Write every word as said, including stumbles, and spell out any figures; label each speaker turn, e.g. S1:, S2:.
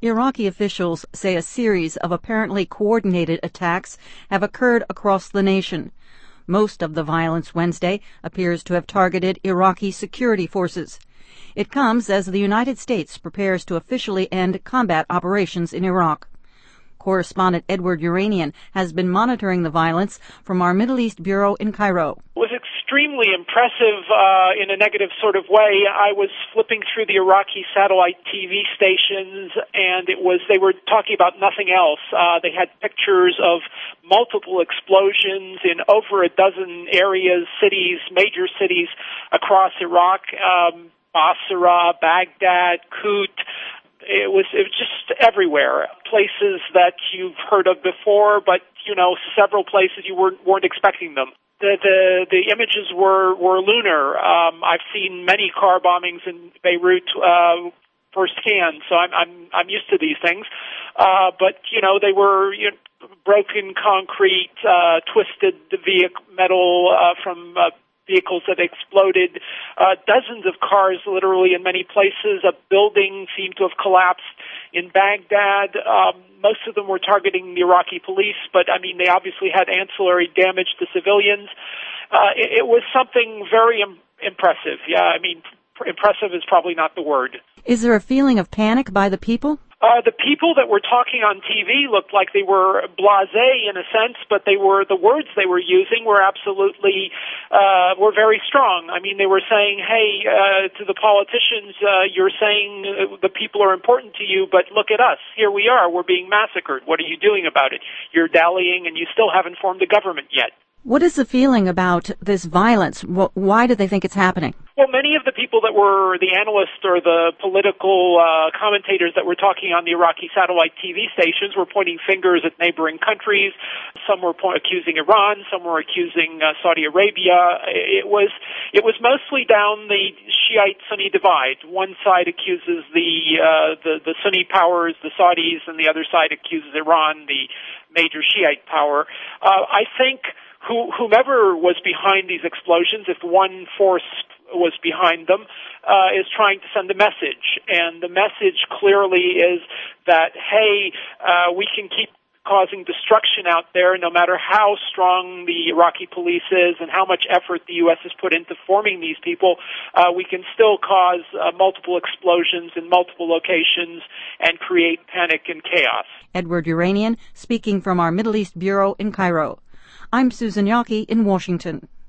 S1: Iraqi officials say a series of apparently coordinated attacks have occurred across the nation. Most of the violence Wednesday appears to have targeted Iraqi security forces. It comes as the United States prepares to officially end combat operations in Iraq. Correspondent Edward Yeranian has been monitoring the violence from our Middle East bureau in Cairo.
S2: It was extremely impressive uh, in a negative sort of way. I was flipping through the Iraqi satellite T V stations, and it was they were talking about nothing else. Uh, they had pictures of multiple explosions in over a dozen areas, cities, major cities across Iraq, um, Basra, Baghdad, Kut. It was it was just everywhere. Places that you've heard of before, but you know, several places you weren't weren't expecting them. The the the images were were lunar. Um, I've seen many car bombings in Beirut uh, firsthand, so I'm I'm I'm used to these things. Uh, but you know, they were you know, broken concrete, uh, twisted vehicle metal uh, from. Uh, vehicles that exploded, uh, dozens of cars literally in many places. A building seemed to have collapsed in Baghdad. Um, most of them were targeting the Iraqi police, but I mean, they obviously had ancillary damage to civilians. Uh, it, it was something very im- impressive. Yeah, I mean, pr- impressive is probably not the word.
S1: Is there a feeling of panic by the people?
S2: Uh, the people that were talking on T V looked like they were blasé in a sense, but they were the words they were using were absolutely uh, were very strong. I mean, they were saying, "Hey, uh, to the politicians, uh, you're saying the people are important to you, but look at us. Here we are. We're being massacred. What are you doing about it? You're dallying, and you still haven't formed a government yet."
S1: What is the feeling about this violence? Why do they think it's happening?
S2: Well, many of the people that were the analysts or the political uh, commentators that were talking on the Iraqi satellite T V stations were pointing fingers at neighboring countries. Some were po- accusing Iran. Some were accusing uh, Saudi Arabia. It was it was mostly down the Shiite-Sunni divide. One side accuses the, uh, the the Sunni powers, the Saudis, and the other side accuses Iran, the major Shiite power. Uh, I think. Who, whomever was behind these explosions, if one force was behind them, uh, is trying to send a message. And the message clearly is that, hey, uh, we can keep causing destruction out there no matter how strong the Iraqi police is and how much effort the U S has put into forming these people. Uh, we can still cause uh, multiple explosions in multiple locations and create panic and chaos.
S1: Edward Yeranian speaking from our Middle East bureau in Cairo. I'm Susan Yockey in Washington.